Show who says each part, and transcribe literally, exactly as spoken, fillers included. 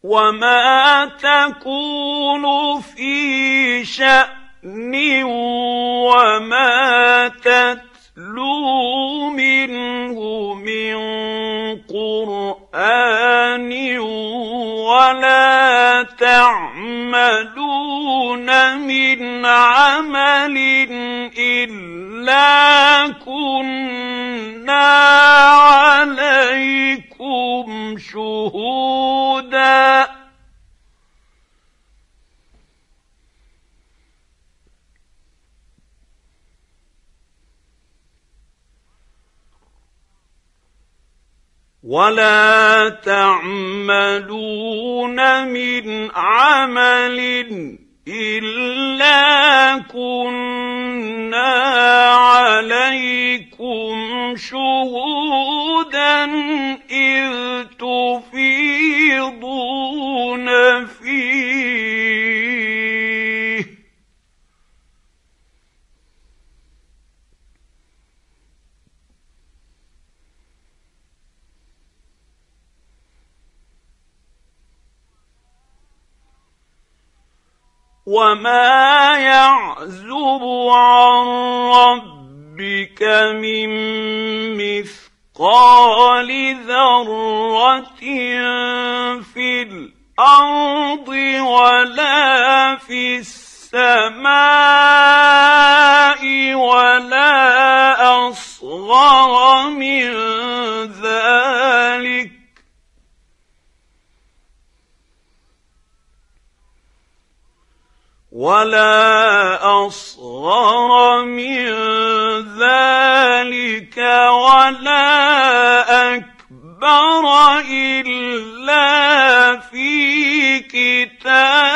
Speaker 1: وما تكون في شأن وما تتلو منه من قرآن ولا تعملون من عمل إلا كنا عليكم شهودا ولا تعملون من عمل إلا كنا عليكم شهودا إذ تفيضون فيه وما يعزب عن ربك من مثقال ذرة في الأرض ولا في السماء ولا أصغر من ذلك ولا أصغر من ذلك ولا أكبر إلا في كتاب